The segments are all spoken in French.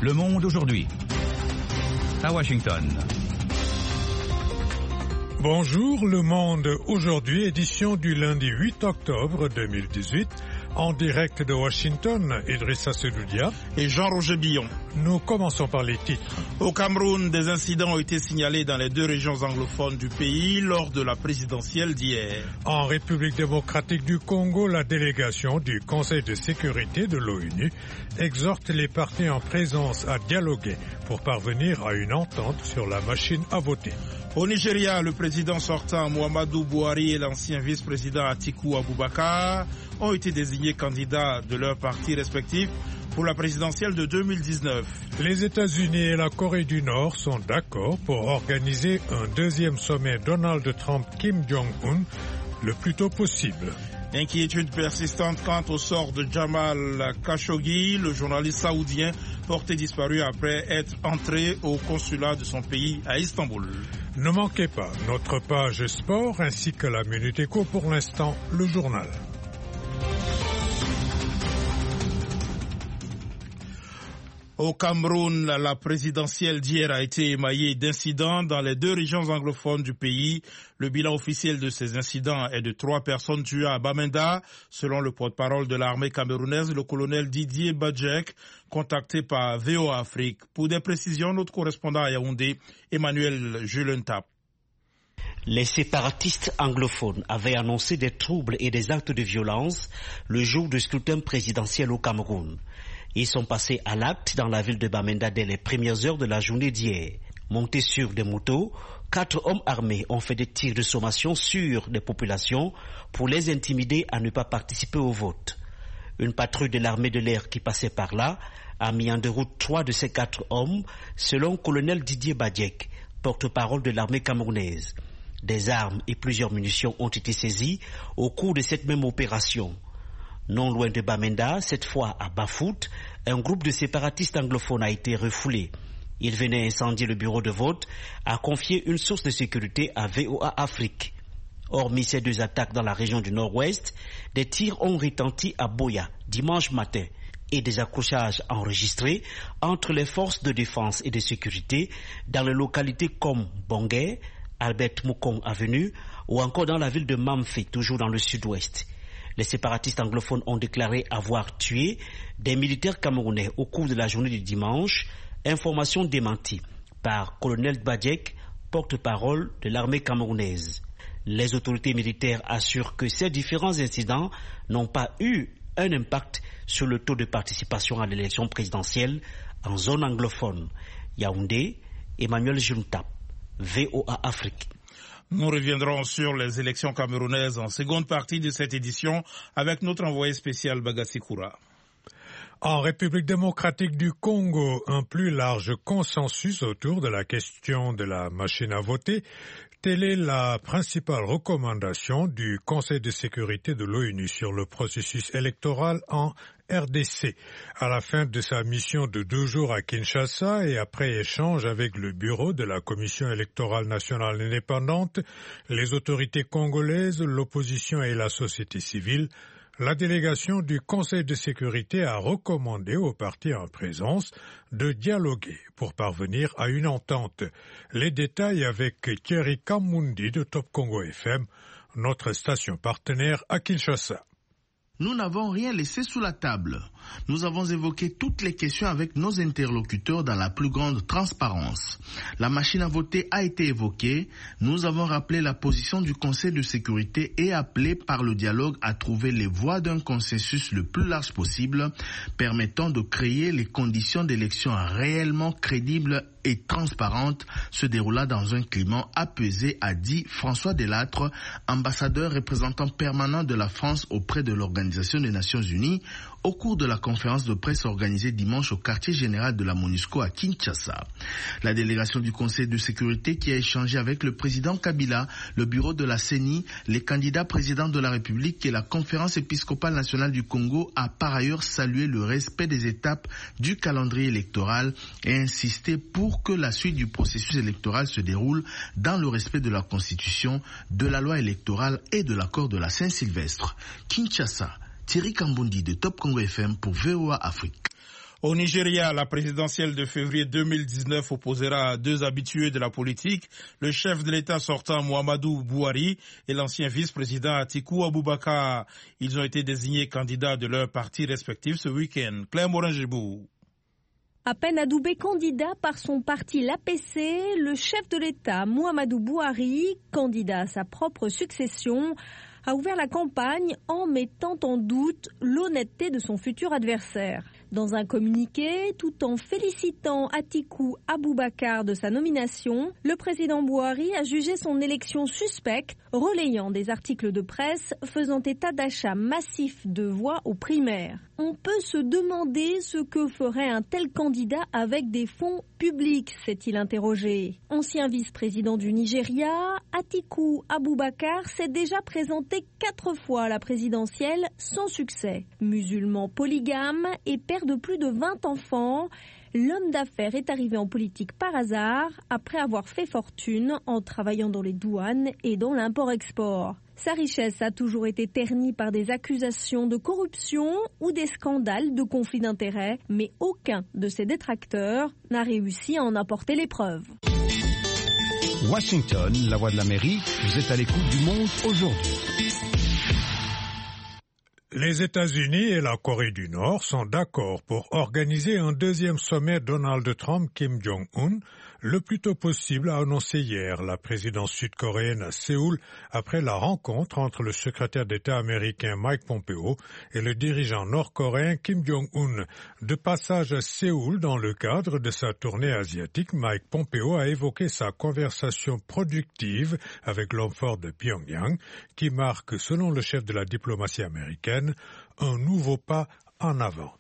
Le Monde aujourd'hui. À Washington. Bonjour, Le Monde aujourd'hui, édition du lundi 8 octobre 2018. En direct de Washington, Idrissa Sedoudia et Jean-Roger Billon. Nous commençons par les titres. Au Cameroun, des incidents ont été signalés dans les deux régions anglophones du pays lors de la présidentielle d'hier. En République démocratique du Congo, la délégation du Conseil de sécurité de l'ONU exhorte les partis en présence à dialoguer pour parvenir à une entente sur la machine à voter. Au Nigeria, le président sortant Muhammadu Buhari et l'ancien vice-président Atiku Abubakar ont été désignés candidats de leurs partis respectifs pour la présidentielle de 2019. Les États-Unis et la Corée du Nord sont d'accord pour organiser un deuxième sommet Donald Trump-Kim Jong-un le plus tôt possible. Inquiétude persistante quant au sort de Jamal Khashoggi, le journaliste saoudien porté disparu après être entré au consulat de son pays à Istanbul. Ne manquez pas notre page sport ainsi que la Minute Éco. Pour l'instant, le journal. Au Cameroun, la présidentielle d'hier a été émaillée d'incidents dans les deux régions anglophones du pays. Le bilan officiel de ces incidents est de 3 personnes tuées à Bamenda, selon le porte-parole de l'armée camerounaise, le colonel Didier Badjek, contacté par VOA Afrique. Pour des précisions, notre correspondant à Yaoundé, Emmanuel Julentap. Les séparatistes anglophones avaient annoncé des troubles et des actes de violence le jour du scrutin présidentiel au Cameroun. Ils sont passés à l'acte dans la ville de Bamenda dès les premières heures de la journée d'hier. Montés sur des motos, 4 hommes armés ont fait des tirs de sommation sur des populations pour les intimider à ne pas participer au vote. Une patrouille de l'armée de l'air qui passait par là a mis en déroute 3 de ces 4 hommes, selon colonel Didier Badjek, porte-parole de l'armée camerounaise. Des armes et plusieurs munitions ont été saisies au cours de cette même opération. Non loin de Bamenda, cette fois à Bafout, un groupe de séparatistes anglophones a été refoulé. Il venait incendier le bureau de vote, a confié une source de sécurité à VOA Afrique. Hormis ces 2 attaques dans la région du Nord-Ouest, des tirs ont retenti à Boya dimanche matin et des accrochages enregistrés entre les forces de défense et de sécurité dans les localités comme Bongé, Albert Moukong Avenue ou encore dans la ville de Mamfi, toujours dans le sud-ouest. Les séparatistes anglophones ont déclaré avoir tué des militaires camerounais au cours de la journée du dimanche, information démentie par colonel Badjek, porte-parole de l'armée camerounaise. Les autorités militaires assurent que ces différents incidents n'ont pas eu un impact sur le taux de participation à l'élection présidentielle en zone anglophone. Yaoundé, Emmanuel Juntap, VOA Afrique. Nous reviendrons sur les élections camerounaises en seconde partie de cette édition avec notre envoyé spécial Bagassi Koura. En République démocratique du Congo, un plus large consensus autour de la question de la machine à voter. Telle est la principale recommandation du Conseil de sécurité de l'ONU sur le processus électoral en RDC. À la fin de sa mission de 2 jours à Kinshasa et après échange avec le bureau de la Commission électorale nationale indépendante, les autorités congolaises, l'opposition et la société civile, la délégation du Conseil de sécurité a recommandé aux partis en présence de dialoguer pour parvenir à une entente. Les détails avec Thierry Kamundi de Top Congo FM, notre station partenaire à Kinshasa. Nous n'avons rien laissé sous la table. Nous avons évoqué toutes les questions avec nos interlocuteurs dans la plus grande transparence. La machine à voter a été évoquée. Nous avons rappelé la position du Conseil de sécurité et appelé par le dialogue à trouver les voies d'un consensus le plus large possible, permettant de créer les conditions d'élections réellement crédibles et transparente se déroula dans un climat apaisé, a dit François Delattre, ambassadeur représentant permanent de la France auprès de l'Organisation des Nations Unies, au cours de la conférence de presse organisée dimanche au quartier général de la MONUSCO à Kinshasa. La délégation du Conseil de sécurité qui a échangé avec le président Kabila, le bureau de la CENI, les candidats présidents de la République et la conférence épiscopale nationale du Congo a par ailleurs salué le respect des étapes du calendrier électoral et insisté pour que la suite du processus électoral se déroule dans le respect de la Constitution, de la loi électorale et de l'accord de la Saint-Sylvestre. Kinshasa, Thierry Kambundi de Top Congo FM pour VOA Afrique. Au Nigeria, la présidentielle de février 2019 opposera deux habitués de la politique, le chef de l'État sortant Muhammadu Buhari et l'ancien vice-président Atiku Abubakar. Ils ont été désignés candidats de leurs partis respectifs ce week-end. Claire Morin-Gibou. À peine adoubé candidat par son parti l'APC, le chef de l'État Muhammadu Buhari, candidat à sa propre succession, a ouvert la campagne en mettant en doute l'honnêteté de son futur adversaire. Dans un communiqué, tout en félicitant Atiku Abubakar de sa nomination, le président Buhari a jugé son élection suspecte, relayant des articles de presse faisant état d'achats massifs de voix aux primaires. On peut se demander ce que ferait un tel candidat avec des fonds publics, s'est-il interrogé. Ancien vice-président du Nigeria, Atiku Abubakar s'est déjà présenté 4 fois à la présidentielle sans succès. Musulman polygame et père de plus de 20 enfants, l'homme d'affaires est arrivé en politique par hasard après avoir fait fortune en travaillant dans les douanes et dans l'import-export. Sa richesse a toujours été ternie par des accusations de corruption ou des scandales de conflit d'intérêts, mais aucun de ses détracteurs n'a réussi à en apporter les preuves. Washington, la voix de l'Amérique, vous êtes à l'écoute du monde aujourd'hui. Les États-Unis et la Corée du Nord sont d'accord pour organiser un deuxième sommet Donald Trump-Kim Jong-un le plus tôt possible, a annoncé hier la présidence sud-coréenne à Séoul après la rencontre entre le secrétaire d'État américain Mike Pompeo et le dirigeant nord-coréen Kim Jong-un. De passage à Séoul dans le cadre de sa tournée asiatique, Mike Pompeo a évoqué sa conversation productive avec l'homme fort de Pyongyang qui marque, selon le chef de la diplomatie américaine, un nouveau pas en avant.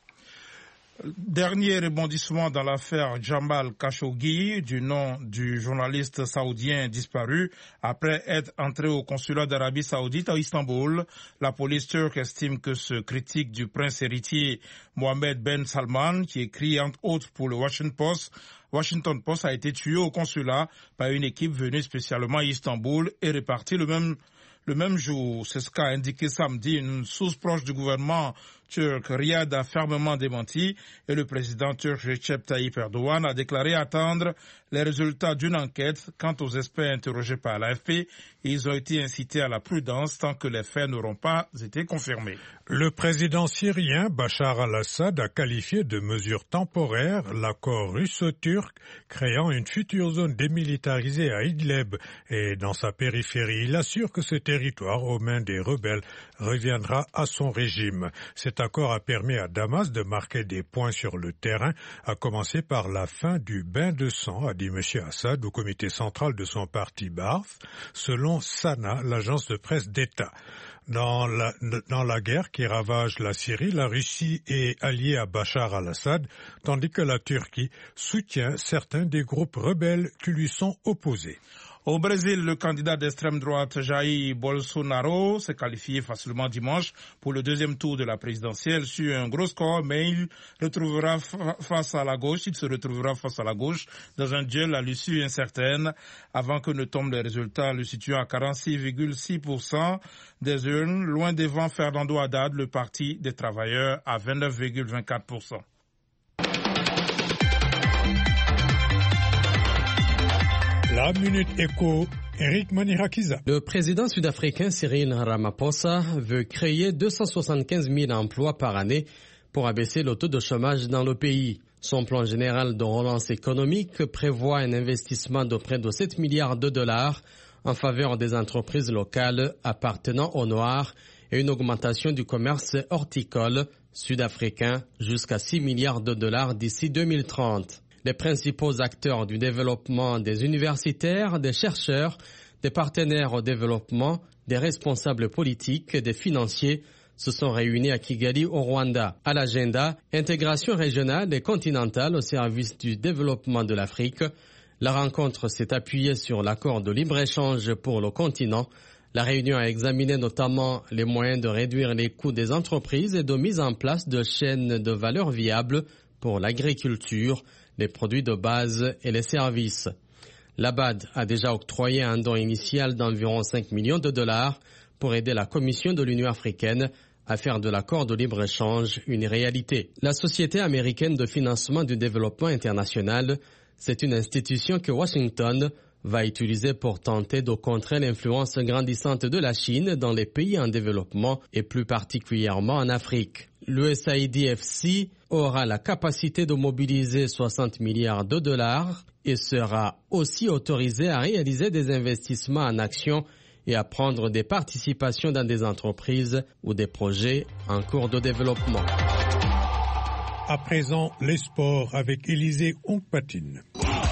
Dernier rebondissement dans l'affaire Jamal Khashoggi, du nom du journaliste saoudien disparu. Après être entré au consulat d'Arabie Saoudite à Istanbul, la police turque estime que ce critique du prince héritier Mohammed Ben Salman, qui écrit entre autres pour le Washington Post, a été tué au consulat par une équipe venue spécialement à Istanbul et repartie le même jour. C'est ce qu'a indiqué samedi une source proche du gouvernement turc. Riyad a fermement démenti et le président turc Recep Tayyip Erdogan a déclaré attendre les résultats d'une enquête. Quant aux experts interrogés par l'AFP, ils ont été incités à la prudence tant que les faits n'auront pas été confirmés. Le président syrien Bachar al-Assad a qualifié de mesure temporaire l'accord russo-turc créant une future zone démilitarisée à Idlib et dans sa périphérie. Il assure que ce territoire aux mains des rebelles reviendra à son régime. Cet accord a permis à Damas de marquer des points sur le terrain, à commencer par la fin du bain de sang, a dit M. Assad au comité central de son parti Ba'ath, selon Sana, l'agence de presse d'État. Dans la guerre qui ravage la Syrie, la Russie est alliée à Bachar al-Assad, tandis que la Turquie soutient certains des groupes rebelles qui lui sont opposés. Au Brésil, le candidat d'extrême droite Jair Bolsonaro s'est qualifié facilement dimanche pour le deuxième tour de la présidentielle sur un gros score, mais il se retrouvera face à la gauche dans un duel à l'issue incertaine avant que ne tombent les résultats, le situant à 46,6% des urnes, loin devant Fernando Haddad, le parti des travailleurs, à 29,24%. La Minute Éco, Eric Manirakiza. Le président sud-africain Cyril Ramaphosa veut créer 275 000 emplois par année pour abaisser le taux de chômage dans le pays. Son plan général de relance économique prévoit un investissement de près de 7 milliards de dollars en faveur des entreprises locales appartenant au noir et une augmentation du commerce horticole sud-africain jusqu'à 6 milliards de dollars d'ici 2030. Les principaux acteurs du développement, des universitaires, des chercheurs, des partenaires au développement, des responsables politiques, des financiers se sont réunis à Kigali au Rwanda. À l'agenda, intégration régionale et continentale au service du développement de l'Afrique. La rencontre s'est appuyée sur l'accord de libre-échange pour le continent. La réunion a examiné notamment les moyens de réduire les coûts des entreprises et de mise en place de chaînes de valeur viables pour l'agriculture, les produits de base et les services. La BAD a déjà octroyé un don initial d'environ 5 millions de dollars pour aider la Commission de l'Union africaine à faire de l'accord de libre-échange une réalité. La Société américaine de financement du développement international, c'est une institution que Washington va utiliser pour tenter de contrer l'influence grandissante de la Chine dans les pays en développement et plus particulièrement en Afrique. L'USAID-FC aura la capacité de mobiliser 60 milliards de dollars et sera aussi autorisé à réaliser des investissements en actions et à prendre des participations dans des entreprises ou des projets en cours de développement. À présent, les sports avec Élisée Ongpatine.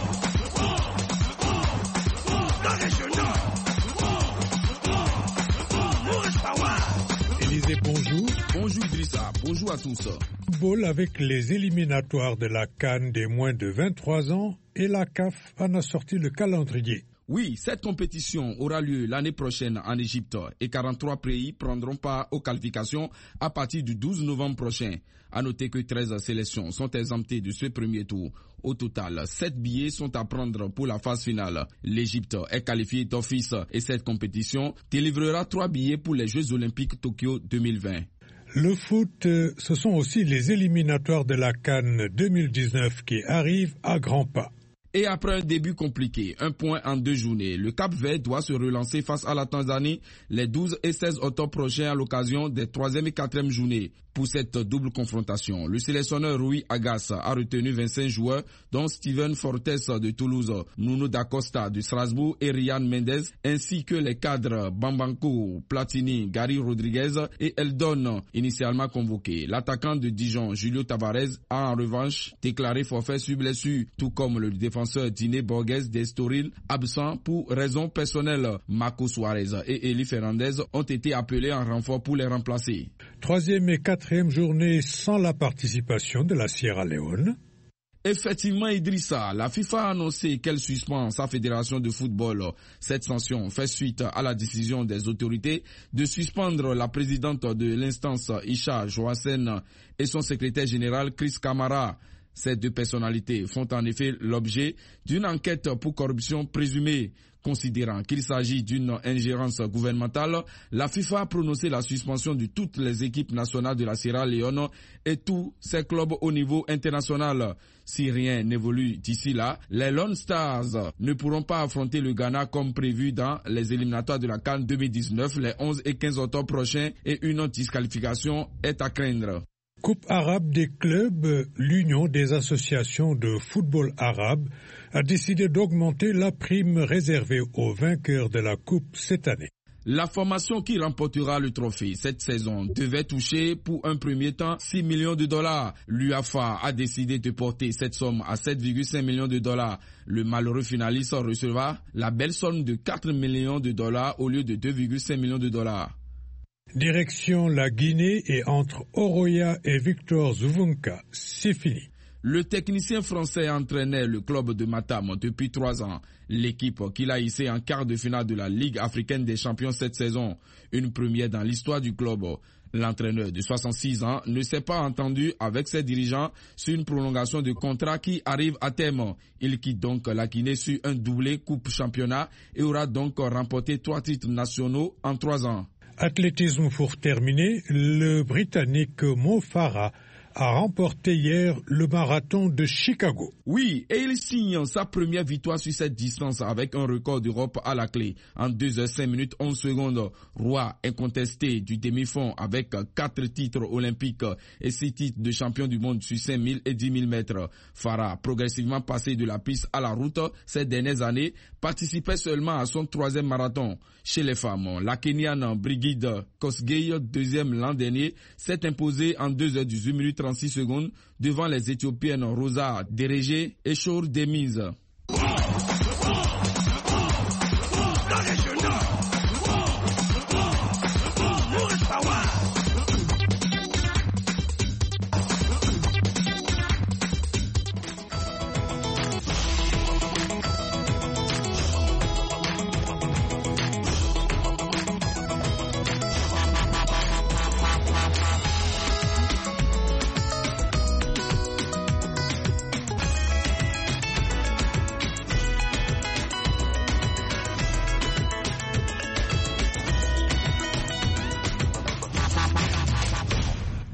Élisée, bonjour. Bonjour Idrissa, bonjour à tous. Football avec les éliminatoires de la CAN des moins de 23 ans et la CAF en a sorti le calendrier. Oui, cette compétition aura lieu l'année prochaine en Égypte et 43 pays prendront part aux qualifications à partir du 12 novembre prochain. À noter que 13 sélections sont exemptées de ce premier tour. Au total, 7 billets sont à prendre pour la phase finale. L'Égypte est qualifiée d'office et cette compétition délivrera 3 billets pour les Jeux Olympiques Tokyo 2020. Le foot, ce sont aussi les éliminatoires de la CAN 2019 qui arrivent à grands pas. Et après un début compliqué, 1 point en 2 journées, le Cap-Vert doit se relancer face à la Tanzanie les 12 et 16 octobre prochains à l'occasion des 3e et 4e journées. Pour cette double confrontation, le sélectionneur Rui Agas a retenu 25 joueurs, dont Steven Fortes de Toulouse, Nuno da Costa de Strasbourg et Ryan Mendes, ainsi que les cadres Bambanko, Platini, Gary Rodriguez et Eldon, initialement convoqués. L'attaquant de Dijon, Julio Tavares, a en revanche déclaré forfait sur blessure, tout comme le défenseur Diné Borges d'Estoril, absent pour raisons personnelles. Marco Suarez et Eli Fernandez ont été appelés en renfort pour les remplacer. 3e et 4e journée sans la participation de la Sierra Leone. Effectivement, Idrissa, la FIFA a annoncé qu'elle suspend sa fédération de football. Cette sanction fait suite à la décision des autorités de suspendre la présidente de l'instance Isha Joassen et son secrétaire général Chris Kamara. Ces deux personnalités font en effet l'objet d'une enquête pour corruption présumée. Considérant qu'il s'agit d'une ingérence gouvernementale, la FIFA a prononcé la suspension de toutes les équipes nationales de la Sierra Leone et tous ses clubs au niveau international. Si rien n'évolue d'ici là, les Lone Stars ne pourront pas affronter le Ghana comme prévu dans les éliminatoires de la CAN 2019 les 11 et 15 octobre prochains et une disqualification est à craindre. Coupe arabe des clubs, l'Union des associations de football arabe a décidé d'augmenter la prime réservée aux vainqueurs de la Coupe cette année. La formation qui remportera le trophée cette saison devait toucher pour un premier temps 6 millions de dollars. L'UAFA a décidé de porter cette somme à 7,5 millions de dollars. Le malheureux finaliste recevra la belle somme de 4 millions de dollars au lieu de 2,5 millions de dollars. Direction la Guinée et entre Oroya et Victor Zuvunka, c'est fini. Le technicien français entraînait le club de Matam depuis 3 ans. L'équipe qu'il a hissée en quart de finale de la Ligue africaine des champions cette saison. Une première dans l'histoire du club. L'entraîneur de 66 ans ne s'est pas entendu avec ses dirigeants sur une prolongation de contrat qui arrive à terme. Il quitte donc la Guinée sur un doublé coupe championnat et aura donc remporté 3 titres nationaux en 3 ans. Athlétisme pour terminer, le Britannique Mo Farah a remporté hier le marathon de Chicago. Oui, et il signe sa première victoire sur cette distance avec un record d'Europe à la clé. En 2 h 5 minutes 11 secondes, roi incontesté du demi-fond avec 4 titres olympiques et 6 titres de champion du monde sur 5000 et 10 000 mètres. Farah, progressivement passé de la piste à la route ces dernières années, participait seulement à son 3e marathon. Chez les femmes, la Kenyane Brigid Kosgei, 2e l'an dernier, s'est imposée en 2 h 18 minutes 36 secondes devant les Éthiopiennes Rosa Derege et Chour Demise.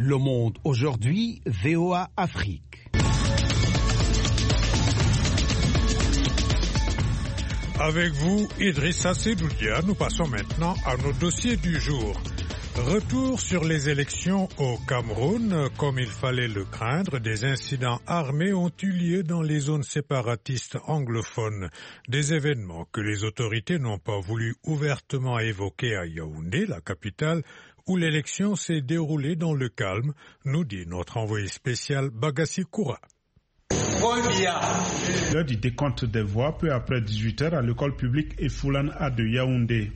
Le Monde aujourd'hui, VOA Afrique. Avec vous, Idrissa Sedoudia, nous passons maintenant à nos dossiers du jour. Retour sur les élections au Cameroun. Comme il fallait le craindre, des incidents armés ont eu lieu dans les zones séparatistes anglophones. Des événements que les autorités n'ont pas voulu ouvertement évoquer à Yaoundé, la capitale, où l'élection s'est déroulée dans le calme, nous dit notre envoyé spécial Bagassi Koura. L'heure du décompte des voix, peu après 18h, à l'école publique Efoulan A de Yaoundé.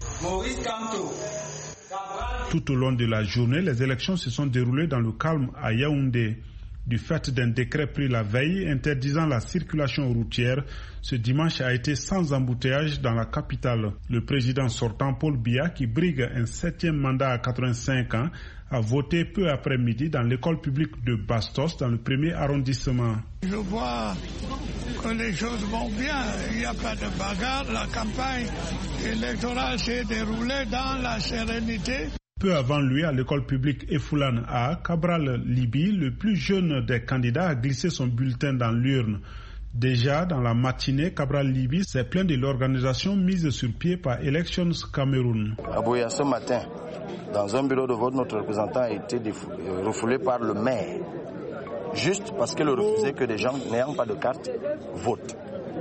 Tout au long de la journée, les élections se sont déroulées dans le calme à Yaoundé. Du fait d'un décret pris la veille interdisant la circulation routière, ce dimanche a été sans embouteillage dans la capitale. Le président sortant Paul Biya, qui brigue un 7e mandat à 85 ans, a voté peu après-midi dans l'école publique de Bastos, dans le 1er arrondissement. Je vois que les choses vont bien, il n'y a pas de bagarre, la campagne électorale s'est déroulée dans la sérénité. Peu avant lui, à l'école publique Efoulan A, Cabral Libi, le plus jeune des candidats, a glissé son bulletin dans l'urne. Déjà dans la matinée, Cabral Libi s'est plaint de l'organisation mise sur pied par Elections Cameroun. À Boya, ce matin, dans un bureau de vote, notre représentant a été refoulé par le maire, juste parce qu'il refusait que des gens n'ayant pas de carte votent.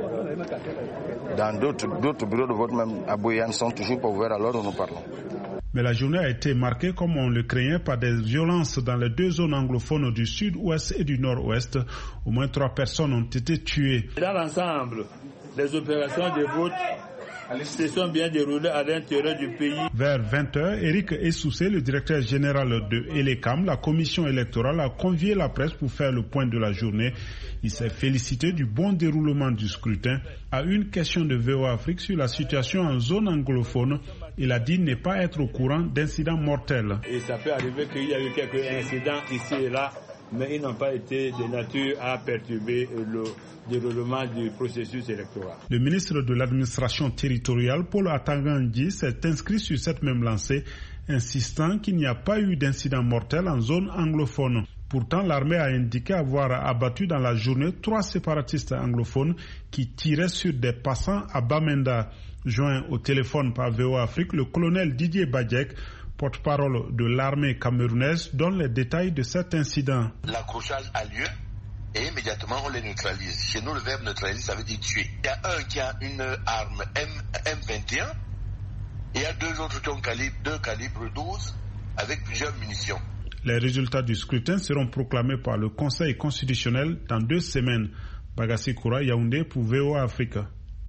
Dans d'autres bureaux de vote, même à Boya, ne sont toujours pas ouverts à l'heure où nous parlons. Mais la journée a été marquée, comme on le craignait, par des violences dans les deux zones anglophones du sud-ouest et du nord-ouest. Au moins 3 personnes ont été tuées. Dans l'ensemble, les opérations de vote se sont bien déroulées à l'intérieur du pays. Vers 20h, Eric Essoussé, le directeur général de Elecam, la commission électorale, a convié la presse pour faire le point de la journée. Il s'est félicité du bon déroulement du scrutin. À une question de VOA Afrique sur la situation en zone anglophone, il a dit ne pas être au courant d'incidents mortels. Et ça peut arriver qu'il y a eu quelques incidents ici et là, mais ils n'ont pas été de nature à perturber le déroulement du processus électoral. Le ministre de l'administration territoriale, Paul Atangandi, s'est inscrit sur cette même lancée, insistant qu'il n'y a pas eu d'incident mortel en zone anglophone. Pourtant, l'armée a indiqué avoir abattu dans la journée 3 séparatistes anglophones qui tiraient sur des passants à Bamenda. Joint au téléphone par VOA Afrique, le colonel Didier Badjek, porte-parole de l'armée camerounaise, donne les détails de cet incident. L'accrochage a lieu et immédiatement on les neutralise. Chez nous, le verbe neutraliser, ça veut dire tuer. Il y a un qui a une arme M21 et il y a 2 autres qui ont deux calibres 12 avec plusieurs munitions. Les résultats du scrutin seront proclamés par le Conseil constitutionnel dans 2 semaines. Bagassi Koura, Yaoundé pour VOA Afrique.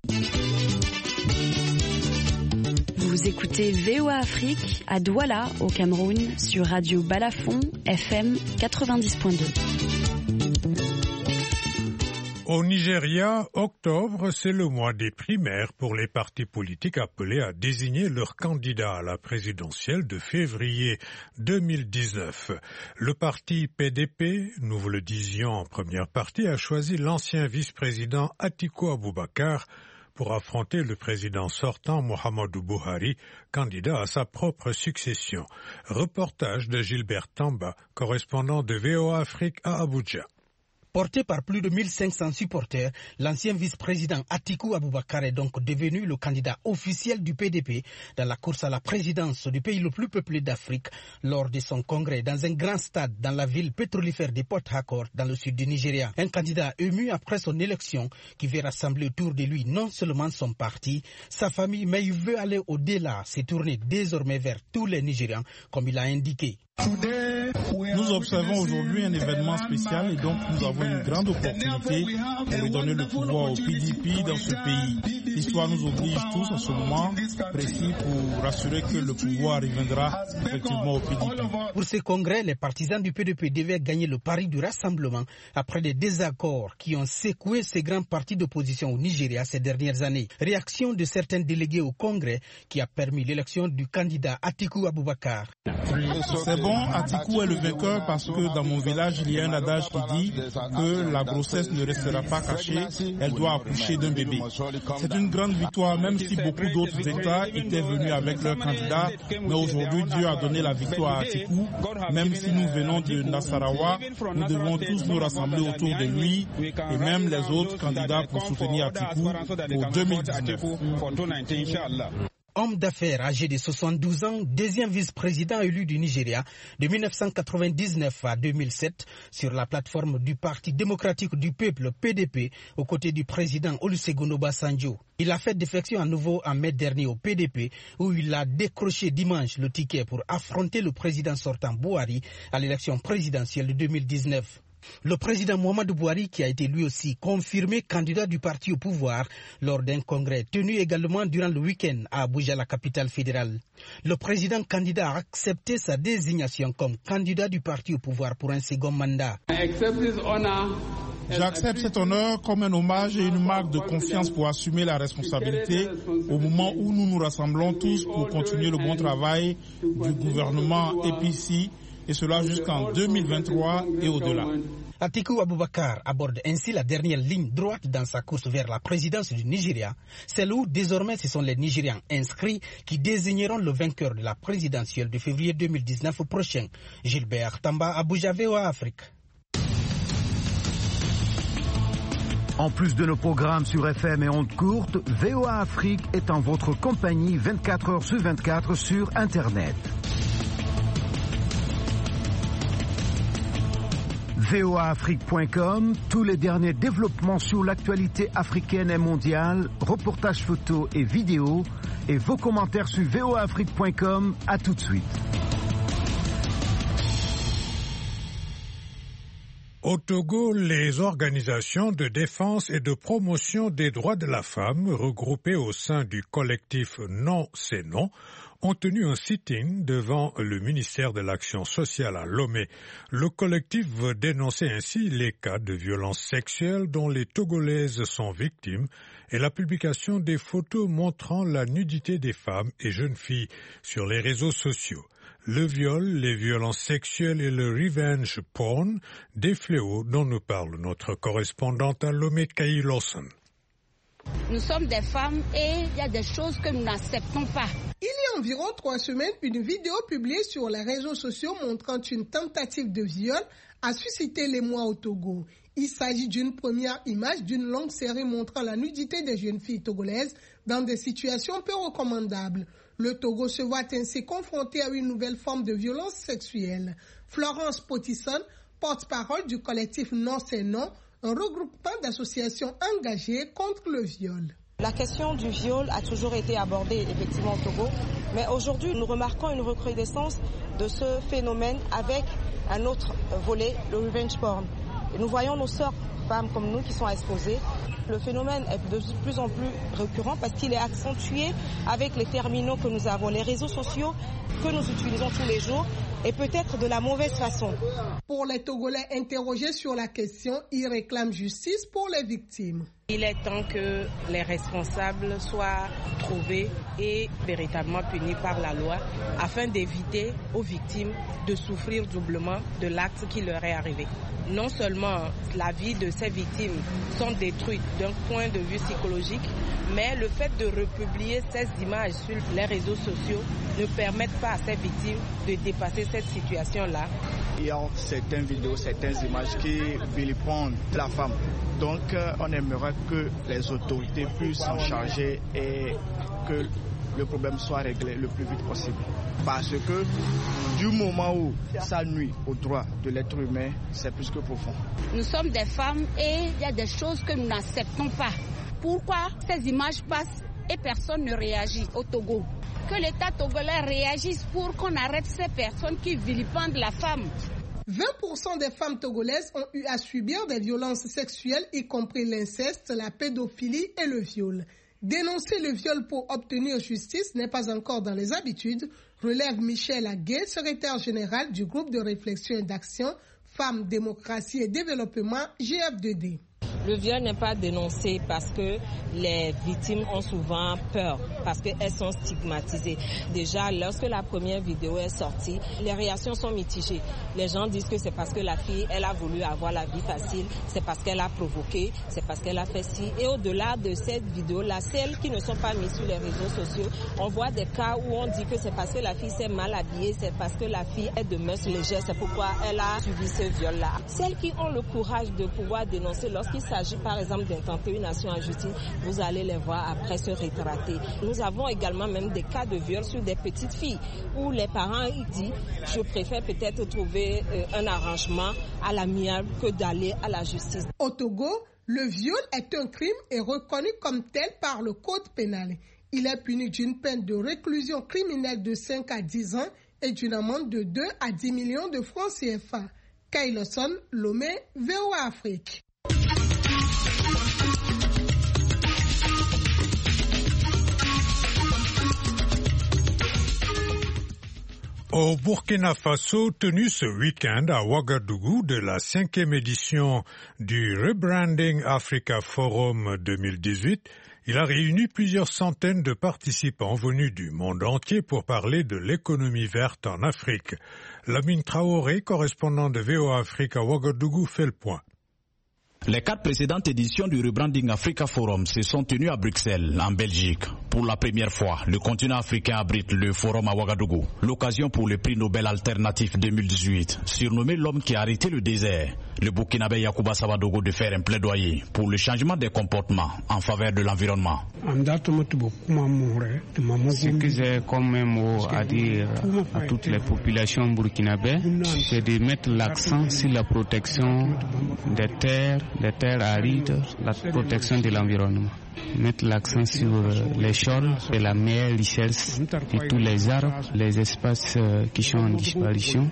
Vous écoutez VOA Afrique à Douala, au Cameroun, sur Radio Balafon, FM 90.2. Au Nigeria, octobre, c'est le mois des primaires pour les partis politiques appelés à désigner leur candidat à la présidentielle de février 2019. Le parti PDP, nous vous le disions en première partie, a choisi l'ancien vice-président Atiku Abubakar pour affronter le président sortant Muhammadu Buhari, candidat à sa propre succession. Reportage de Gilbert Tamba, correspondant de VOA Afrique à Abuja. Porté par plus de 1500 supporters, l'ancien vice-président Atiku Abubakar est donc devenu le candidat officiel du PDP dans la course à la présidence du pays le plus peuplé d'Afrique lors de son congrès dans un grand stade dans la ville pétrolifère de Port Harcourt dans le sud du Nigeria. Un candidat ému après son élection qui veut rassembler autour de lui non seulement son parti, sa famille, mais il veut aller au-delà, se tourner désormais vers tous les Nigérians comme il a indiqué. Nous observons aujourd'hui un événement spécial et donc nous avons une grande opportunité pour redonner le pouvoir au PDP dans ce pays. L'histoire nous oblige tous à ce moment précis pour rassurer que le pouvoir reviendra effectivement au PDP. Pour ce congrès, les partisans du PDP devaient gagner le pari du rassemblement après des désaccords qui ont secoué ces grands partis d'opposition au Nigeria ces dernières années. Réaction de certains délégués au congrès qui a permis l'élection du candidat Atiku Abubakar. C'est bon Bon, Atikou est le vainqueur parce que dans mon village, il y a un adage qui dit que la grossesse ne restera pas cachée, elle doit accoucher d'un bébé. C'est une grande victoire, même si beaucoup d'autres États étaient venus avec leurs candidats, mais aujourd'hui Dieu a donné la victoire à Atikou. Même si nous venons de Nassarawa, nous devons tous nous rassembler autour de lui et même les autres candidats pour soutenir Atikou pour 2019. Homme d'affaires âgé de 72 ans, deuxième vice-président élu du Nigeria de 1999 à 2007 sur la plateforme du Parti démocratique du peuple PDP aux côtés du président Olusegun Obasanjo. Il a fait défection à nouveau en mai dernier au PDP où il a décroché dimanche le ticket pour affronter le président sortant Buhari à l'élection présidentielle de 2019. Le président Muhammadu Buhari, qui a été lui aussi confirmé candidat du parti au pouvoir lors d'un congrès tenu également durant le week-end à Abuja, la capitale fédérale. Le président candidat a accepté sa désignation comme candidat du parti au pouvoir pour un second mandat. J'accepte cet honneur comme un hommage et une marque de confiance pour assumer la responsabilité au moment où nous nous rassemblons tous pour continuer le bon travail du gouvernement APC et cela jusqu'en 2023 et au-delà. Atiku Abubakar aborde ainsi la dernière ligne droite dans sa course vers la présidence du Nigeria, celle où désormais ce sont les Nigérians inscrits qui désigneront le vainqueur de la présidentielle de février 2019 prochain. Gilbert Tamba, Abuja, VOA Afrique. En plus de nos programmes sur FM et ondes courtes, VOA Afrique est en votre compagnie 24 heures sur 24 sur Internet. voaafrique.com, tous les derniers développements sur l'actualité africaine et mondiale, reportages photos et vidéos, et vos commentaires sur voaafrique.com. À tout de suite. Au Togo, les organisations de défense et de promotion des droits de la femme, regroupées au sein du collectif Non, c'est non, ont tenu un sitting devant le ministère de l'Action sociale à Lomé. Le collectif veut dénoncer ainsi les cas de violences sexuelles dont les Togolaises sont victimes et la publication des photos montrant la nudité des femmes et jeunes filles sur les réseaux sociaux. Le viol, les violences sexuelles et le revenge porn, des fléaux dont nous parle notre correspondante à Lomé, Kayi Lawson. Nous sommes des femmes et il y a des choses que nous n'acceptons pas. Il y a environ 3 semaines, une vidéo publiée sur les réseaux sociaux montrant une tentative de viol a suscité l'émoi au Togo. Il s'agit d'une première image d'une longue série montrant la nudité des jeunes filles togolaises dans des situations peu recommandables. Le Togo se voit ainsi confronté à une nouvelle forme de violence sexuelle. Florence Potisson, porte-parole du collectif Non, c'est non, un regroupement d'associations engagées contre le viol. La question du viol a toujours été abordée effectivement au Togo, mais aujourd'hui nous remarquons une recrudescence de ce phénomène avec un autre volet, le revenge porn. Et nous voyons nos sœurs femmes comme nous qui sont exposées. Le phénomène est de plus en plus récurrent parce qu'il est accentué avec les terminaux que nous avons, les réseaux sociaux que nous utilisons tous les jours et peut-être de la mauvaise façon. Pour les Togolais interrogés sur la question, ils réclament justice pour les victimes. Il est temps que les responsables soient trouvés et véritablement punis par la loi afin d'éviter aux victimes de souffrir doublement de l'acte qui leur est arrivé. Non seulement la vie de ces victimes sont détruites d'un point de vue psychologique, mais le fait de republier ces images sur les réseaux sociaux ne permettent pas à ces victimes de dépasser cette situation-là. Il y a certaines vidéos, certaines images qui vilipendent la femme. Donc on aimerait que les autorités puissent s'en charger et que le problème soit réglé le plus vite possible. Parce que du moment où ça nuit aux droits de l'être humain, c'est plus que profond. Nous sommes des femmes et il y a des choses que nous n'acceptons pas. Pourquoi ces images passent et personne ne réagit au Togo? Que l'État togolais réagisse pour qu'on arrête ces personnes qui vilipendent la femme. 20% des femmes togolaises ont eu à subir des violences sexuelles, y compris l'inceste, la pédophilie et le viol. Dénoncer le viol pour obtenir justice n'est pas encore dans les habitudes, relève Michel Aguet, secrétaire général du groupe de réflexion et d'action Femmes, démocratie et développement GF2D. Le viol n'est pas dénoncé parce que les victimes ont souvent peur, parce qu'elles sont stigmatisées. Déjà, lorsque la première vidéo est sortie, les réactions sont mitigées. Les gens disent que c'est parce que la fille, elle a voulu avoir la vie facile, c'est parce qu'elle a provoqué, c'est parce qu'elle a fait ci. Et au-delà de cette vidéo-là, celles qui ne sont pas mises sur les réseaux sociaux, on voit des cas où on dit que c'est parce que la fille s'est mal habillée, c'est parce que la fille est de mœurs légères, c'est pourquoi elle a subi ce viol-là. Celles qui ont le courage de pouvoir dénoncer lorsqu'il s'agit par exemple d'intenter une action en justice, vous allez les voir après se rétrater. Nous avons également même des cas de viol sur des petites filles où les parents disent je préfère peut-être trouver un arrangement à l'amiable que d'aller à la justice. Au Togo, le viol est un crime et reconnu comme tel par le code pénal. Il est puni d'une peine de réclusion criminelle de 5 à 10 ans et d'une amende de 2 à 10 millions de francs CFA. Kailoson, Lomé, VOA Afrique. Au Burkina Faso, tenu ce week-end à Ouagadougou de la 5e édition du Rebranding Africa Forum 2018, il a réuni plusieurs centaines de participants venus du monde entier pour parler de l'économie verte en Afrique. Lamine Traoré, correspondant de VOA Afrique à Ouagadougou, fait le point. Les 4 précédentes éditions du Rebranding Africa Forum se sont tenues à Bruxelles, en Belgique. Pour la première fois, le continent africain abrite le forum à Ouagadougou. L'occasion pour le prix Nobel alternatif 2018, surnommé l'homme qui a arrêté le désert, le Burkinabé Yacouba Sabadogo, de faire un plaidoyer pour le changement des comportements en faveur de l'environnement. Ce que j'ai comme un mot à dire à toutes les populations burkinabées, c'est de mettre l'accent sur la protection des terres arides, la protection de l'environnement. Mettre l'accent sur les sols, c'est la meilleure richesse de tous les arbres, les espaces qui sont en disparition.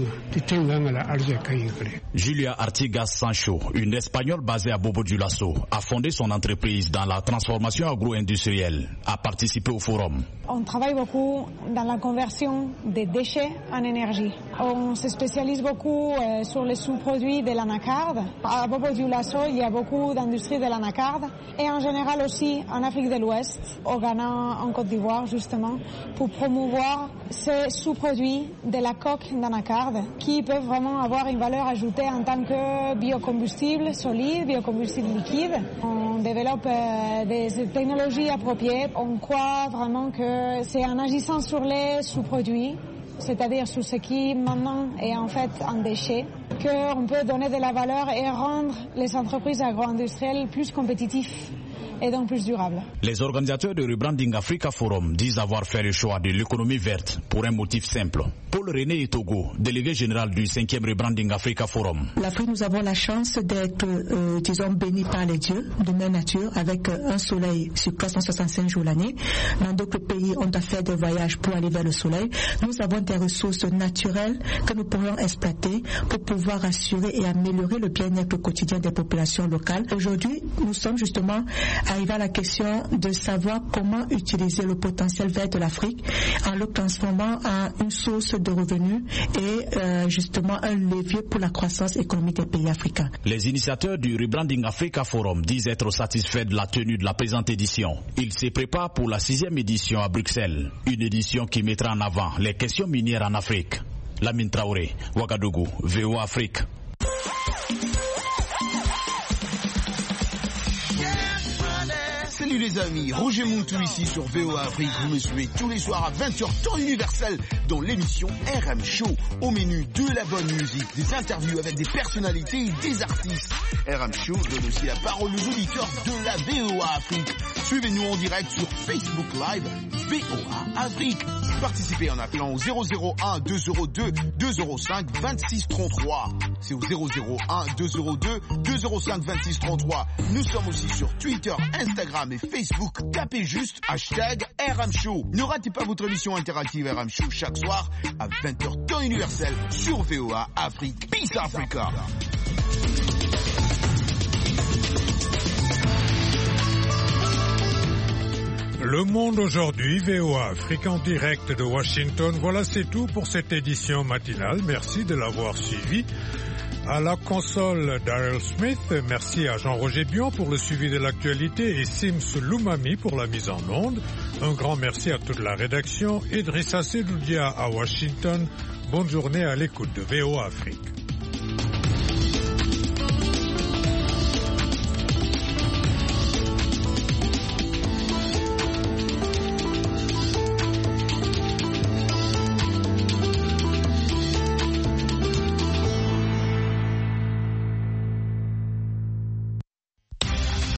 Julia Artigas Sancho, une Espagnole basée à Bobo Dioulasso, a fondé son entreprise dans la transformation agro-industrielle, a participé au forum. On travaille beaucoup dans la conversion des déchets en énergie. On se spécialise beaucoup sur les sous-produits de l'anacarde. À Bobo Dioulasso, il y a beaucoup d'industries de l'anacarde et en général aussi en Afrique de l'Ouest, au Ghana, en Côte d'Ivoire justement, pour promouvoir ces sous-produits de la coque d'anacarde qui peuvent vraiment avoir une valeur ajoutée en tant que biocombustible solide, biocombustible liquide. On développe des technologies appropriées. On croit vraiment que c'est en agissant sur les sous-produits, c'est-à-dire sur ce qui maintenant est en fait un déchet, qu'on peut donner de la valeur et rendre les entreprises agro-industrielles plus compétitives et donc plus durable. Les organisateurs de Rebranding Africa Forum disent avoir fait le choix de l'économie verte pour un motif simple. Paul René Etogo, délégué général du 5e Rebranding Africa Forum. L'Afrique, nous avons la chance d'être, disons, bénis par les dieux de mère nature avec un soleil sur 365 jours l'année. Dans d'autres pays, on doit faire des voyages pour aller vers le soleil. Nous avons des ressources naturelles que nous pourrions exploiter pour pouvoir assurer et améliorer le bien-être quotidien des populations locales. Aujourd'hui, nous sommes justement arriver à la question de savoir comment utiliser le potentiel vert de l'Afrique en le transformant en une source de revenus et justement un levier pour la croissance économique des pays africains. Les initiateurs du Rebranding Africa Forum disent être satisfaits de la tenue de la présente édition. Ils se préparent pour la 6e édition à Bruxelles, une édition qui mettra en avant les questions minières en Afrique. Lamine Traoré, Ouagadougou, VOA Afrique. Salut les amis, Roger Moutou ici sur VOA Afrique. Vous me suivez tous les soirs à 20h temps universel dans l'émission RM Show. Au menu de la bonne musique, des interviews avec des personnalités et des artistes. RM Show donne aussi la parole aux auditeurs de la VOA Afrique. Suivez-nous en direct sur Facebook Live VOA Afrique. Participez en appelant au 001 202 205 26 33. C'est au 001 202 205 26 33. Nous sommes aussi sur Twitter, Instagram et Facebook. Tapez juste hashtag RM Show. Ne ratez pas votre émission interactive RM Show chaque soir à 20h temps universel sur VOA Afrique. Peace Africa. Le Monde aujourd'hui, VOA Afrique en direct de Washington. Voilà, c'est tout pour cette édition matinale. Merci de l'avoir suivi. À la console, Daryl Smith. Merci à Jean-Roger Dion pour le suivi de l'actualité et Sims Loumami pour la mise en onde. Un grand merci à toute la rédaction. Idrissa Sedoudia à Washington. Bonne journée à l'écoute de VOA Afrique.